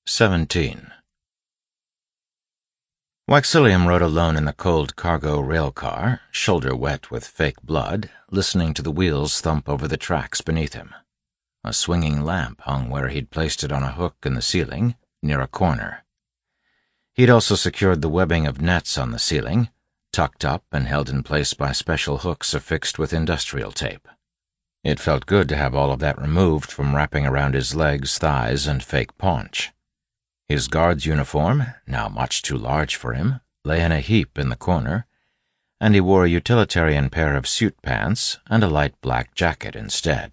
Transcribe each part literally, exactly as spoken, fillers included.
Seventeen. Waxillium rode alone in the cold cargo rail car, shoulder wet with fake blood, listening to the wheels thump over the tracks beneath him. A swinging lamp hung where he'd placed it on a hook in the ceiling, near a corner. He'd also secured the webbing of nets on the ceiling, tucked up and held in place by special hooks affixed with industrial tape. It felt good to have all of that removed from wrapping around his legs, thighs, and fake paunch. His guard's uniform, now much too large for him, lay in a heap in the corner, and he wore a utilitarian pair of suit pants and a light black jacket instead.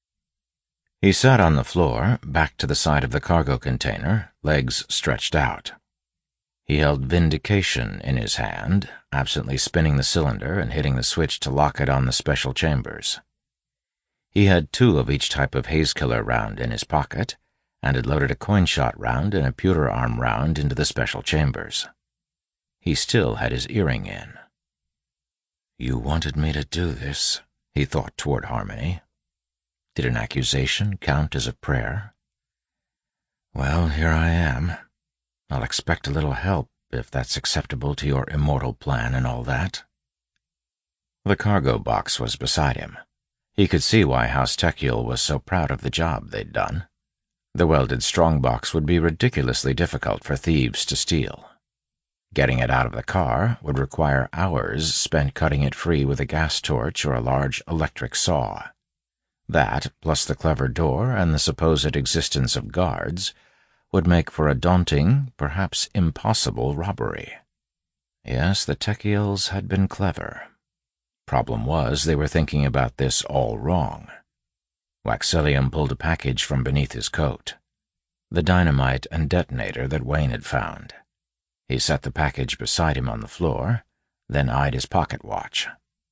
He sat on the floor, back to the side of the cargo container, legs stretched out. He held Vindication in his hand, absently spinning the cylinder and hitting the switch to lock it on the special chambers. He had two of each type of haze-killer round in his pocket, and had loaded a coin-shot round and a pewter arm round into the special chambers. He still had his earring in. "You wanted me to do this," he thought toward Harmony. Did an accusation count as a prayer? Well, here I am. I'll expect a little help, if that's acceptable to your immortal plan and all that. The cargo box was beside him. He could see why House Techiel was so proud of the job they'd done. The welded strongbox would be ridiculously difficult for thieves to steal. Getting it out of the car would require hours spent cutting it free with a gas torch or a large electric saw. That, plus the clever door and the supposed existence of guards, would make for a daunting, perhaps impossible robbery. Yes, the Techiels had been clever. Problem was, they were thinking about this all wrong. Waxillium pulled a package from beneath his coat. The dynamite and detonator that Wayne had found. He set the package beside him on the floor, then eyed his pocket watch.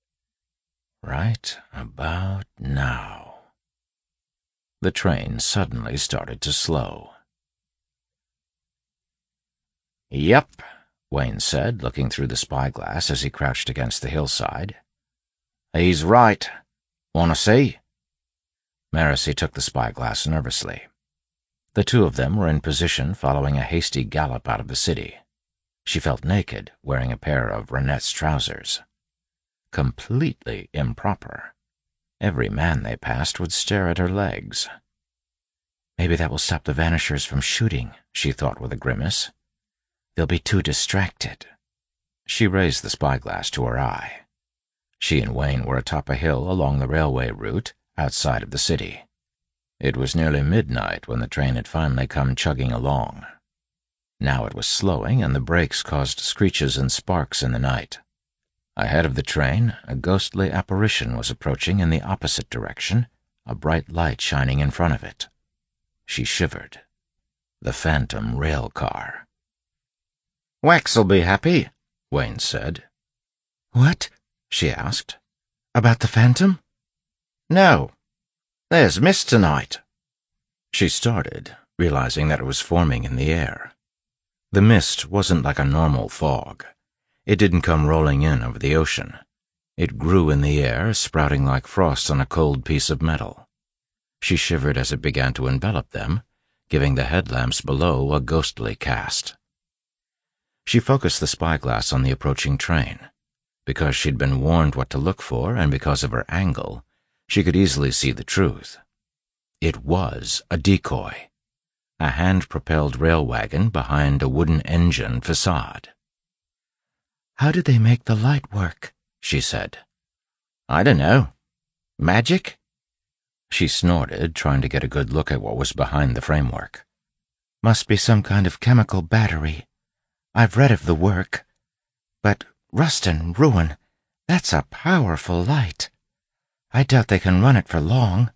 Right about now. The train suddenly started to slow. "Yep," Wayne said, looking through the spyglass as he crouched against the hillside. "He's right. Want to see?" Marcy took the spyglass nervously. The two of them were in position following a hasty gallop out of the city. She felt naked, wearing a pair of Renette's trousers. Completely improper. Every man they passed would stare at her legs. Maybe that will stop the Vanishers from shooting, she thought with a grimace. They'll be too distracted. She raised the spyglass to her eye. She and Wayne were atop a hill along the railway route, outside of the city. It was nearly midnight when the train had finally come chugging along. Now it was slowing, and the brakes caused screeches and sparks in the night. Ahead of the train, a ghostly apparition was approaching in the opposite direction, a bright light shining in front of it. She shivered. The phantom rail car. "Wax'll be happy," Wayne said. "What?" she asked. "About the phantom?" "No. There's mist tonight." She started, realizing that it was forming in the air. The mist wasn't like a normal fog. It didn't come rolling in over the ocean. It grew in the air, sprouting like frost on a cold piece of metal. She shivered as it began to envelop them, giving the headlamps below a ghostly cast. She focused the spyglass on the approaching train. Because she'd been warned what to look for, and because of her angle, she could easily see the truth. It was a decoy. A hand-propelled rail wagon behind a wooden engine facade. "How did they make the light work?" she said. "I don't know. Magic?" She snorted, trying to get a good look at what was behind the framework. "Must be some kind of chemical battery. I've read of the work. But rust and ruin, that's a powerful light. I doubt they can run it for long."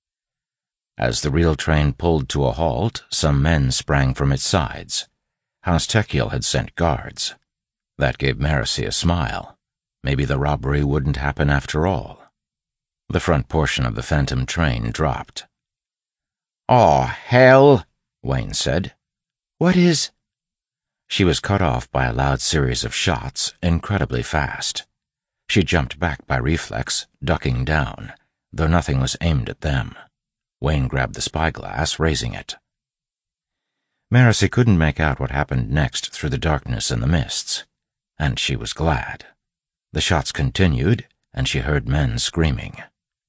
As the real train pulled to a halt, some men sprang from its sides. House Techiel had sent guards. That gave Marcy a smile. Maybe the robbery wouldn't happen after all. The front portion of the phantom train dropped. "Aw, hell," Wayne said. "What is—" She was cut off by a loud series of shots, incredibly fast. She jumped back by reflex, ducking down, though nothing was aimed at them. Wayne grabbed the spyglass, raising it. Marasi couldn't make out what happened next through the darkness and the mists, and she was glad. The shots continued, and she heard men screaming.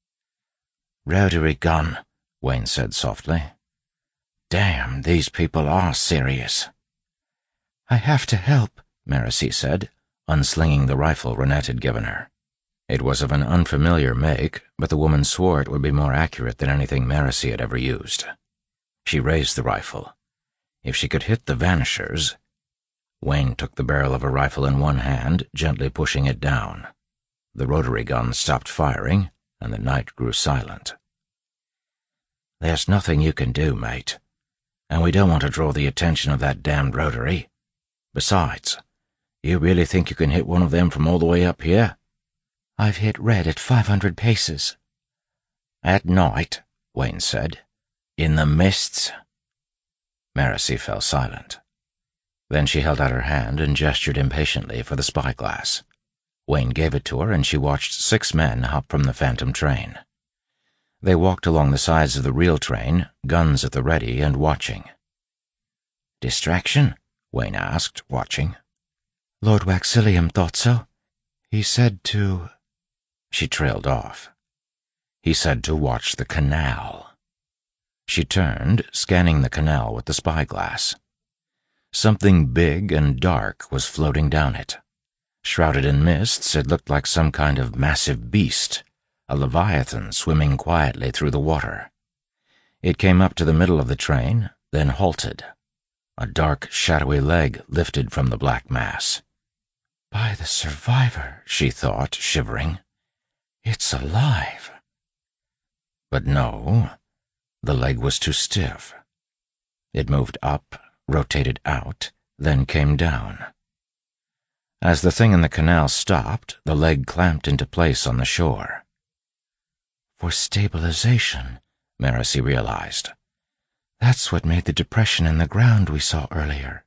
"Rotary gun," Wayne said softly. "Damn, these people are serious." "I have to help," Marasi said, unslinging the rifle Renette had given her. It was of an unfamiliar make, but the woman swore it would be more accurate than anything Marasi had ever used. She raised the rifle. If she could hit the vanishers— Wayne took the barrel of a rifle in one hand, gently pushing it down. The rotary gun stopped firing, and the night grew silent. "There's nothing you can do, mate. And we don't want to draw the attention of that damned rotary. Besides, you really think you can hit one of them from all the way up here?" "I've hit red at five hundred paces." "At night," Wayne said. "In the mists?" Marasi fell silent. Then she held out her hand and gestured impatiently for the spyglass. Wayne gave it to her, and she watched six men hop from the phantom train. They walked along the sides of the real train, guns at the ready and watching. "Distraction?" Wayne asked, watching. "Lord Waxillium thought so. He said to—" She trailed off. "He said to watch the canal." She turned, scanning the canal with the spyglass. Something big and dark was floating down it. Shrouded in mists, it looked like some kind of massive beast, a leviathan swimming quietly through the water. It came up to the middle of the train, then halted. A dark, shadowy leg lifted from the black mass. "By the survivor," she thought, shivering. "It's alive." But no, the leg was too stiff. It moved up, rotated out, then came down. As the thing in the canal stopped, the leg clamped into place on the shore. "For stabilization," Marasi realized. "That's what made the depression in the ground we saw earlier."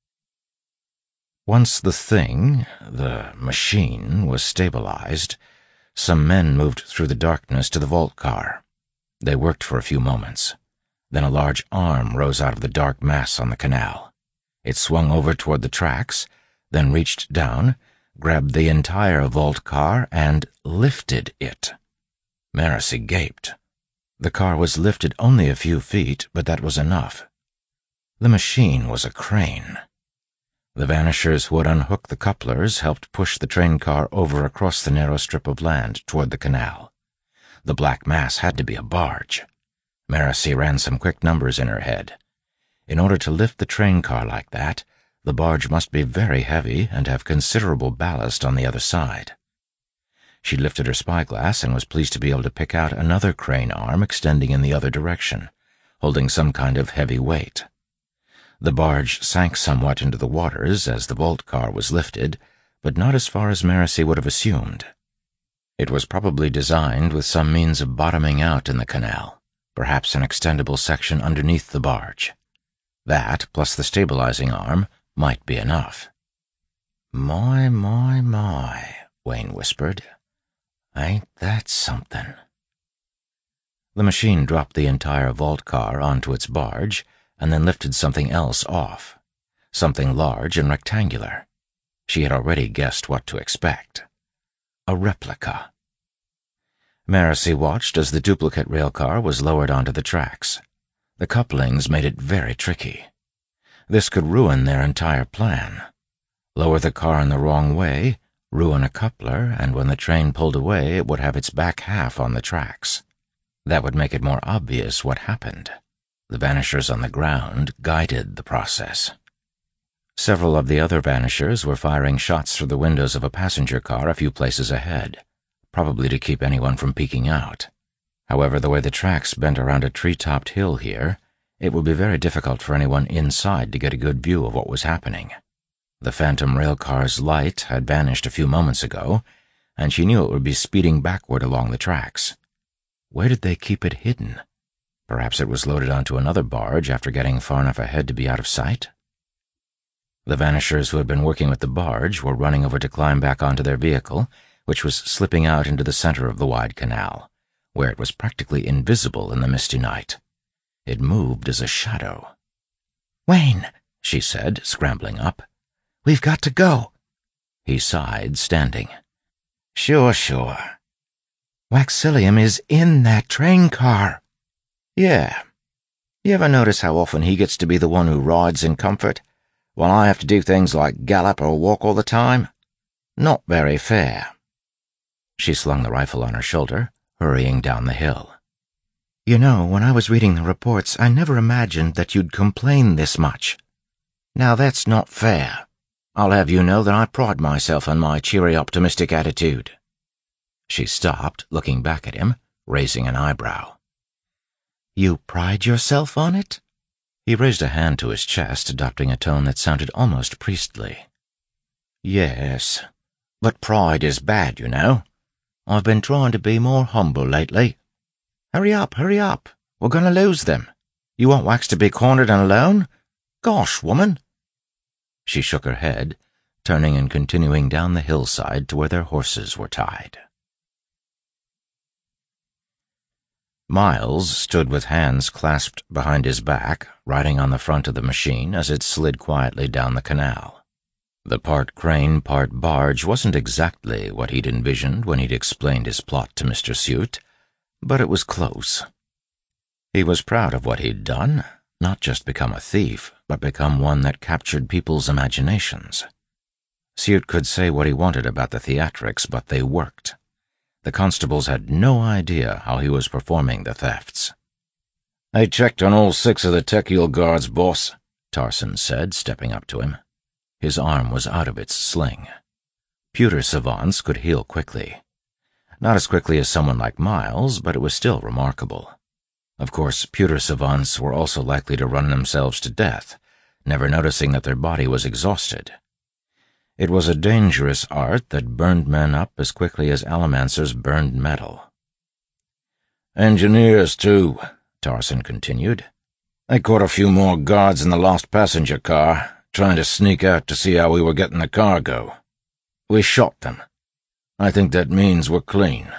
Once the thing, the machine, was stabilized, some men moved through the darkness to the vault car. They worked for a few moments. Then a large arm rose out of the dark mass on the canal. It swung over toward the tracks, then reached down, grabbed the entire vault car, and lifted it. Marasi gaped. The car was lifted only a few feet, but that was enough. The machine was a crane. The vanishers who had unhooked the couplers helped push the train car over across the narrow strip of land toward the canal. The black mass had to be a barge. Marasi ran some quick numbers in her head. In order to lift the train car like that, the barge must be very heavy and have considerable ballast on the other side. She lifted her spyglass and was pleased to be able to pick out another crane arm extending in the other direction, holding some kind of heavy weight. The barge sank somewhat into the waters as the vault car was lifted, but not as far as Marasi would have assumed. It was probably designed with some means of bottoming out in the canal, perhaps an extendable section underneath the barge. That, plus the stabilizing arm, might be enough. "My, my, my," Wayne whispered. "Ain't that something?" The machine dropped the entire vault car onto its barge and then lifted something else off, something large and rectangular. She had already guessed what to expect. A replica. Marasi watched as the duplicate railcar was lowered onto the tracks. The couplings made it very tricky. This could ruin their entire plan. Lower the car in the wrong way, ruin a coupler, and when the train pulled away, it would have its back half on the tracks. That would make it more obvious what happened. The vanishers on the ground guided the process. Several of the other vanishers were firing shots through the windows of a passenger car a few places ahead, probably to keep anyone from peeking out. However, the way the tracks bent around a tree-topped hill here, it would be very difficult for anyone inside to get a good view of what was happening. The phantom railcar's light had vanished a few moments ago, and she knew it would be speeding backward along the tracks. Where did they keep it hidden? Perhaps it was loaded onto another barge after getting far enough ahead to be out of sight? The vanishers who had been working with the barge were running over to climb back onto their vehicle, which was slipping out into the center of the wide canal, where it was practically invisible in the misty night. It moved as a shadow. "Wayne," she said, scrambling up. "We've got to go." He sighed, standing. "Sure, sure." "Waxillium is in that train car." "Yeah. You ever notice how often he gets to be the one who rides in comfort, while I have to do things like gallop or walk all the time? Not very fair." She slung the rifle on her shoulder, hurrying down the hill. "You know, when I was reading the reports, I never imagined that you'd complain this much." "Now that's not fair. I'll have you know that I pride myself on my cheery, optimistic attitude." She stopped, looking back at him, raising an eyebrow. "You pride yourself on it?" He raised a hand to his chest, adopting a tone that sounded almost priestly. "Yes, but pride is bad, you know. I've been trying to be more humble lately. Hurry up, hurry up. We're going to lose them. You want Wax to be cornered and alone? Gosh, woman." She shook her head, turning and continuing down the hillside to where their horses were tied. Miles stood with hands clasped behind his back, riding on the front of the machine as it slid quietly down the canal. The part crane, part barge wasn't exactly what he'd envisioned when he'd explained his plot to Mister Suit, but it was close. He was proud of what he'd done, not just become a thief, but become one that captured people's imaginations. Suit could say what he wanted about the theatrics, but they worked. The constables had no idea how he was performing the thefts. "I checked on all six of the Techule guards, boss," Tarson said, stepping up to him. His arm was out of its sling. Pewter savants could heal quickly. Not as quickly as someone like Miles, but it was still remarkable. Of course, pewter savants were also likely to run themselves to death, never noticing that their body was exhausted. It was a dangerous art that burned men up as quickly as allomancers burned metal. "Engineers, too," Tarson continued. "They caught a few more guards in the lost passenger car, trying to sneak out to see how we were getting the cargo. We shot them. I think that means we're clean."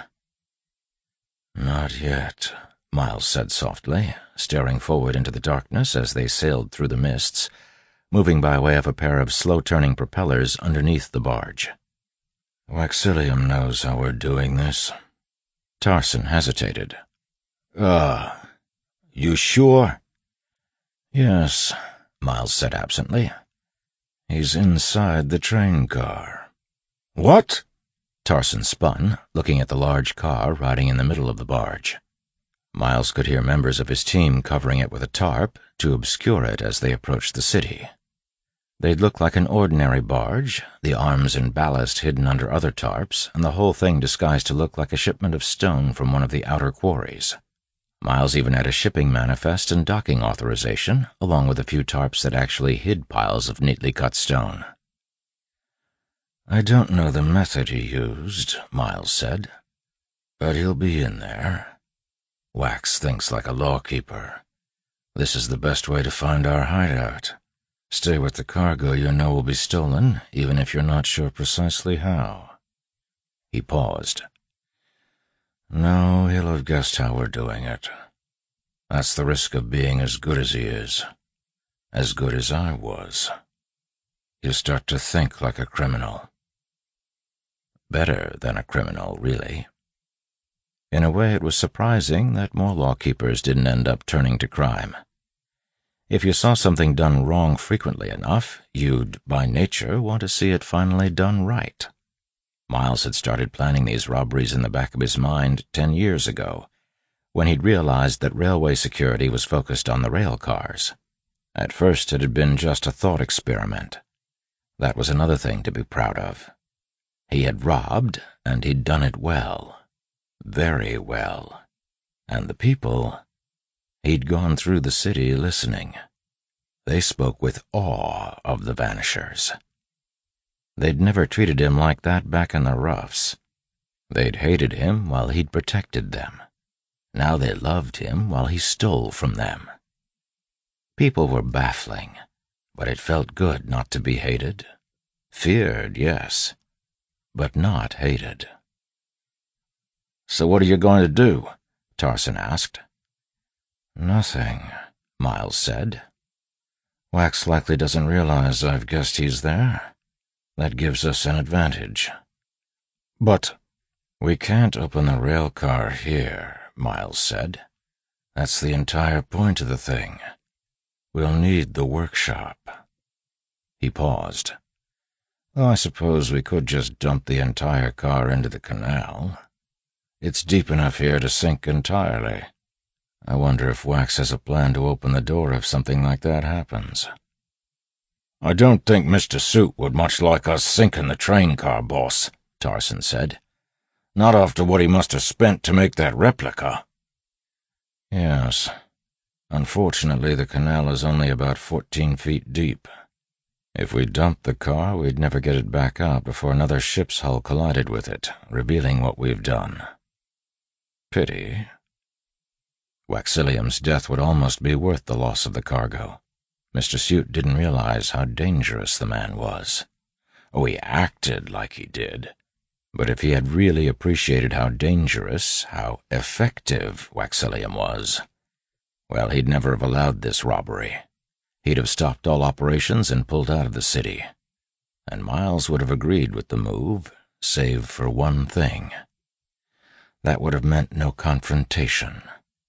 "Not yet," Miles said softly, staring forward into the darkness as they sailed through the mists, moving by way of a pair of slow-turning propellers underneath the barge. "Waxillium knows how we're doing this." Tarson hesitated. Ah, uh, you sure?" "Yes," Miles said absently. "He's inside the train car." "What?" Tarson spun, looking at the large car riding in the middle of the barge. Miles could hear members of his team covering it with a tarp to obscure it as they approached the city. They'd look like an ordinary barge, the arms and ballast hidden under other tarps, and the whole thing disguised to look like a shipment of stone from one of the outer quarries. Miles even had a shipping manifest and docking authorization, along with a few tarps that actually hid piles of neatly cut stone. "I don't know the method he used," Miles said, "but he'll be in there. Wax thinks like a lawkeeper. This is the best way to find our hideout. Stay with the cargo you know will be stolen, even if you're not sure precisely how." He paused. "No, he'll have guessed how we're doing it. That's the risk of being as good as he is. As good as I was. You start to think like a criminal." Better than a criminal, really. In a way, it was surprising that more lawkeepers didn't end up turning to crime. If you saw something done wrong frequently enough, you'd, by nature, want to see it finally done right. Miles had started planning these robberies in the back of his mind ten years ago, when he'd realized that railway security was focused on the rail cars. At first, it had been just a thought experiment. That was another thing to be proud of. He had robbed, and he'd done it well. Very well. And the people... He'd gone through the city listening. They spoke with awe of the Vanishers. They'd never treated him like that back in the roughs. They'd hated him while he'd protected them. Now they loved him while he stole from them. People were baffling, but it felt good not to be hated. Feared, yes, but not hated. "So what are you going to do?" Tarson asked. "Nothing," Miles said. Wax likely doesn't realize I've guessed he's there. That gives us an advantage. But we can't open the rail car here, Miles said. That's the entire point of the thing. We'll need the workshop. He paused. Well, I suppose we could just dump the entire car into the canal. It's deep enough here to sink entirely. I wonder if Wax has a plan to open the door if something like that happens. I don't think Mister Suit would much like us sinking the train car, boss, Tarson said. Not after what he must have spent to make that replica. Yes. Unfortunately, the canal is only about fourteen feet deep. If we dumped the car, we'd never get it back out before another ship's hull collided with it, revealing what we've done. Pity. Waxilium's death would almost be worth the loss of the cargo. Mister Suit didn't realize how dangerous the man was. Oh, he acted like he did. But if he had really appreciated how dangerous, how effective Waxilium was, well, he'd never have allowed this robbery. He'd have stopped all operations and pulled out of the city. And Miles would have agreed with the move, save for one thing. That would have meant no confrontation.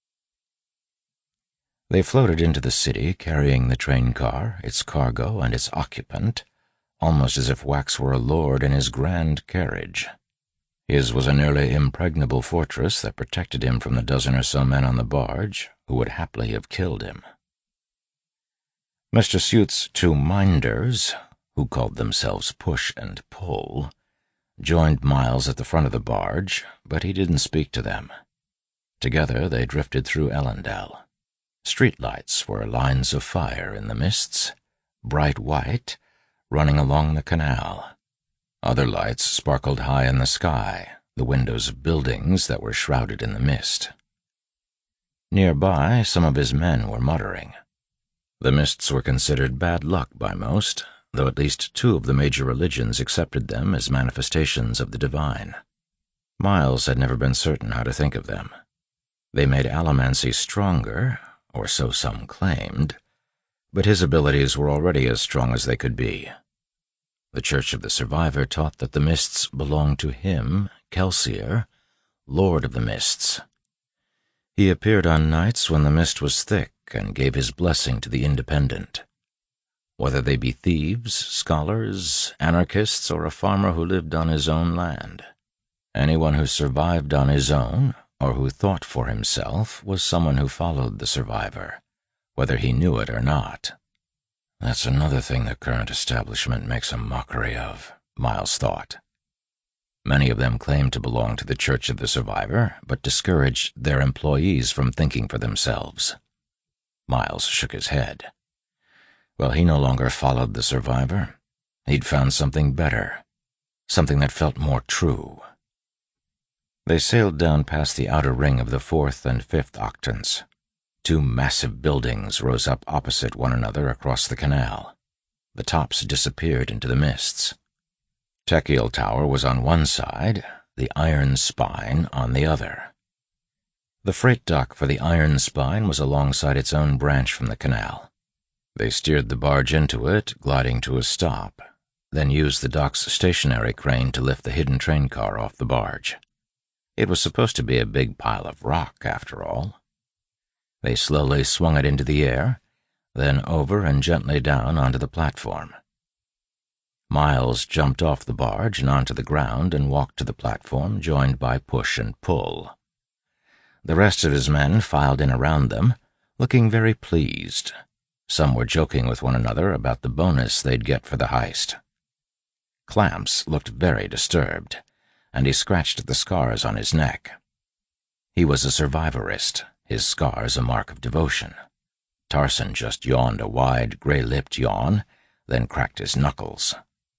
They floated into the city, carrying the train car, its cargo, and its occupant, almost as if Wax were a lord in his grand carriage. His was a nearly impregnable fortress that protected him from the dozen or so men on the barge, who would happily have killed him. Mister Suit's two minders, who called themselves Push and Pull, joined Miles at the front of the barge, but he didn't speak to them. Together they drifted through Ellendale. Streetlights were lines of fire in the mists, bright white, running along the canal. Other lights sparkled high in the sky, the windows of buildings that were shrouded in the mist. Nearby, some of his men were muttering. The mists were considered bad luck by most, though at least two of the major religions accepted them as manifestations of the divine. Miles had never been certain how to think of them. They made Allomancy stronger, or so some claimed, but his abilities were already as strong as they could be. The Church of the Survivor taught that the mists belonged to him, Kelsier, Lord of the Mists. He appeared on nights when the mist was thick and gave his blessing to the independent. Whether they be thieves, scholars, anarchists, or a farmer who lived on his own land, anyone who survived on his own, or who thought for himself, was someone who followed the survivor, whether he knew it or not. That's another thing the current establishment makes a mockery of, Miles thought. Many of them claimed to belong to the Church of the Survivor, but discouraged their employees from thinking for themselves. Miles shook his head. Well, he no longer followed the survivor. He'd found something better, something that felt more true. They sailed down past the outer ring of the fourth and fifth octants. Two massive buildings rose up opposite one another across the canal. The tops disappeared into the mists. Techiel Tower was on one side, the Iron Spine on the other. The freight dock for the Iron Spine was alongside its own branch from the canal. They steered the barge into it, gliding to a stop, then used the dock's stationary crane to lift the hidden train car off the barge. It was supposed to be a big pile of rock, after all. They slowly swung it into the air, then over and gently down onto the platform. Miles jumped off the barge and onto the ground and walked to the platform, joined by Push and Pull. The rest of his men filed in around them, looking very pleased. Some were joking with one another about the bonus they'd get for the heist. Clamps looked very disturbed, and he scratched at the scars on his neck. He was a survivorist, his scars a mark of devotion. Tarson just yawned a wide, gray-lipped yawn, then cracked his knuckles.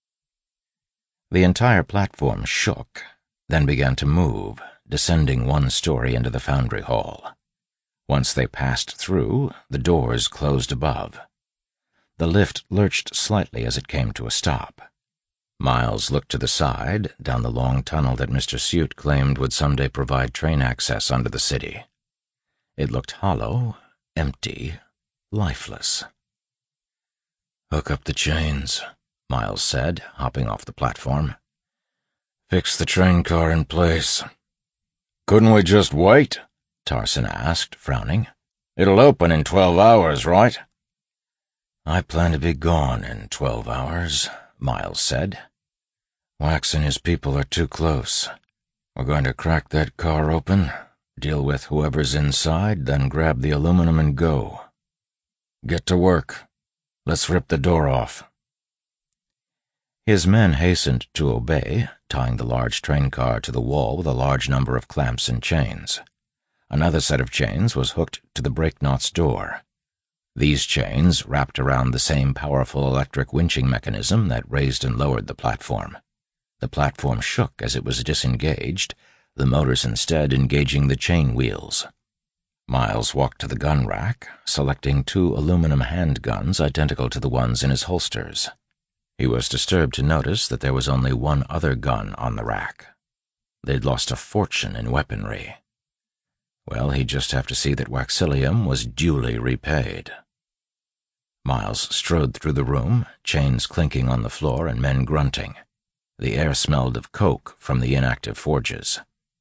The entire platform shook, then began to move, descending one story into the foundry hall. Once they passed through, the doors closed above. The lift lurched slightly as it came to a stop. Miles looked to the side, down the long tunnel that Mister Suit claimed would someday provide train access under the city. It looked hollow, empty, lifeless. Hook up the chains, Miles said, hopping off the platform. Fix the train car in place. Couldn't we just wait? Tarson asked, frowning. It'll open in twelve hours, right? I plan to be gone in twelve hours, Miles said. Wax and his people are too close. We're going to crack that car open, deal with whoever's inside, then grab the aluminum and go. Get to work. Let's rip the door off. His men hastened to obey, tying the large train car to the wall with a large number of clamps and chains. Another set of chains was hooked to the brake knot's door. These chains wrapped around the same powerful electric winching mechanism that raised and lowered the platform. The platform shook as it was disengaged, the motors instead engaging the chain wheels. Miles walked to the gun rack, selecting two aluminum handguns identical to the ones in his holsters. He was disturbed to notice that there was only one other gun on the rack. They'd lost a fortune in weaponry. Well, he'd just have to see that Waxilium was duly repaid. Miles strode through the room, chains clinking on the floor and men grunting. The air smelled of coke from the inactive forges.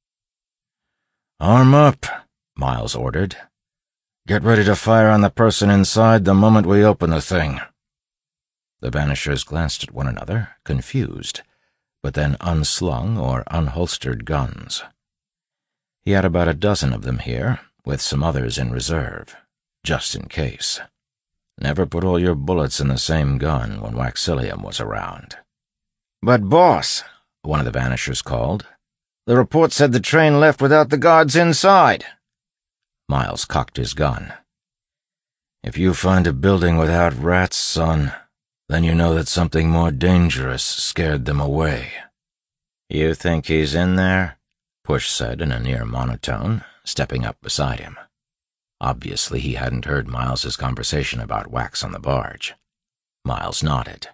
"Arm up," Miles ordered. "Get ready to fire on the person inside the moment we open the thing." The vanishers glanced at one another, confused, but then unslung or unholstered guns. He had about a dozen of them here, with some others in reserve, just in case. Never put all your bullets in the same gun when Waxilium was around. "But, boss," one of the vanishers called, "the report said the train left without the guards inside." Miles cocked his gun. "If you find a building without rats, son, then you know that something more dangerous scared them away." "You think he's in there?" Push said in a near monotone, stepping up beside him. Obviously he hadn't heard Miles's conversation about Wax on the barge. Miles nodded.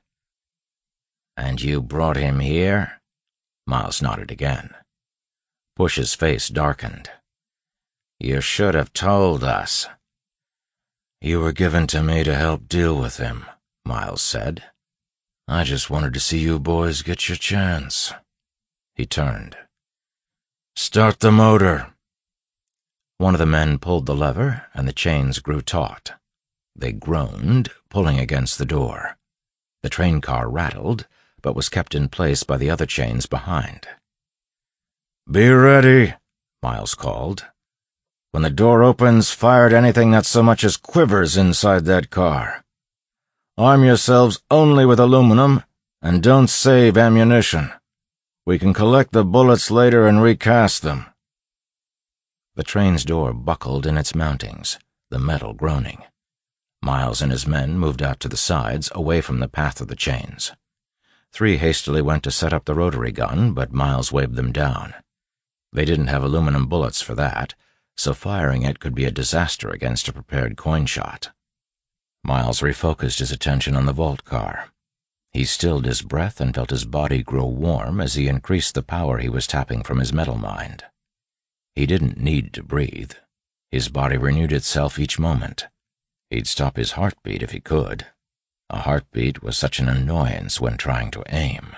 "And you brought him here?" Miles nodded again. Push's face darkened. "You should have told us." "You were given to me to help deal with him," Miles said. "I just wanted to see you boys get your chance." He turned. "Start the motor." One of the men pulled the lever, and the chains grew taut. They groaned, pulling against the door. The train car rattled, but was kept in place by the other chains behind. "Be ready," Miles called. "When the door opens, fire at anything that so much as quivers inside that car. Arm yourselves only with aluminum, and don't save ammunition. We can collect the bullets later and recast them." The train's door buckled in its mountings, the metal groaning. Miles and his men moved out to the sides, away from the path of the chains. Three hastily went to set up the rotary gun, but Miles waved them down. They didn't have aluminum bullets for that, so firing it could be a disaster against a prepared coin shot. Miles refocused his attention on the vault car. He stilled his breath and felt his body grow warm as he increased the power he was tapping from his metal mind. He didn't need to breathe. His body renewed itself each moment. He'd stop his heartbeat if he could. A heartbeat was such an annoyance when trying to aim.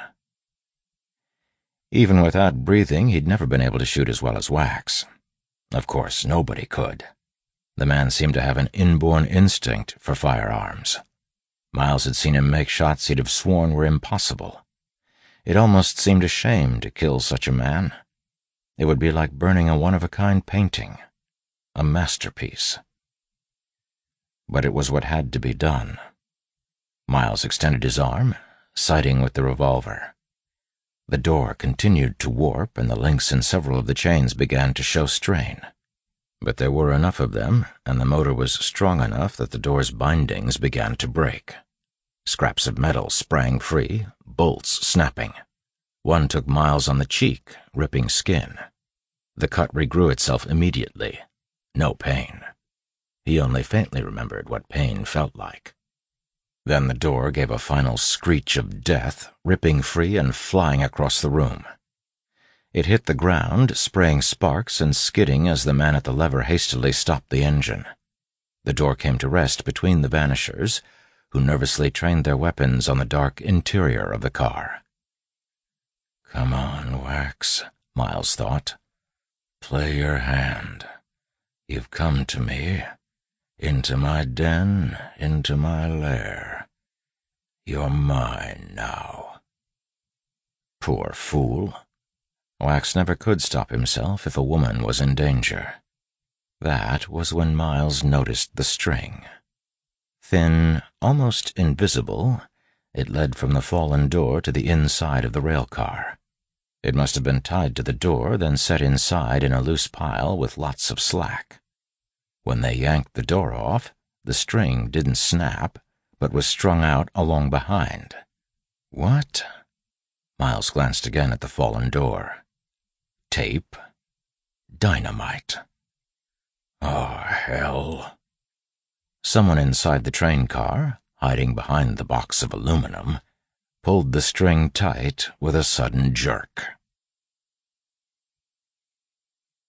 Even without breathing, he'd never been able to shoot as well as Wax. Of course, nobody could. The man seemed to have an inborn instinct for firearms. Miles had seen him make shots he'd have sworn were impossible. It almost seemed a shame to kill such a man. It would be like burning a one-of-a-kind painting, a masterpiece. But it was what had to be done. Miles extended his arm, sighting with the revolver. The door continued to warp, and the links in several of the chains began to show strain. But there were enough of them, and the motor was strong enough that the door's bindings began to break. Scraps of metal sprang free, bolts snapping. One took Miles on the cheek, ripping skin. The cut regrew itself immediately. No pain. He only faintly remembered what pain felt like. Then the door gave a final screech of death, ripping free and flying across the room. It hit the ground, spraying sparks and skidding as the man at the lever hastily stopped the engine. The door came to rest between the vanishers, who nervously trained their weapons on the dark interior of the car. Come on, Wax, Miles thought. Play your hand. You've come to me, into my den, into my lair. You're mine now. Poor fool. Wax never could stop himself if a woman was in danger. That was when Miles noticed the string. Thin, almost invisible, it led from the fallen door to the inside of the rail car. It must have been tied to the door, then set inside in a loose pile with lots of slack. When they yanked the door off, the string didn't snap, but was strung out along behind. What? Miles glanced again at the fallen door. Tape? Dynamite. Oh, hell. Someone inside the train car, hiding behind the box of aluminum, pulled the string tight with a sudden jerk.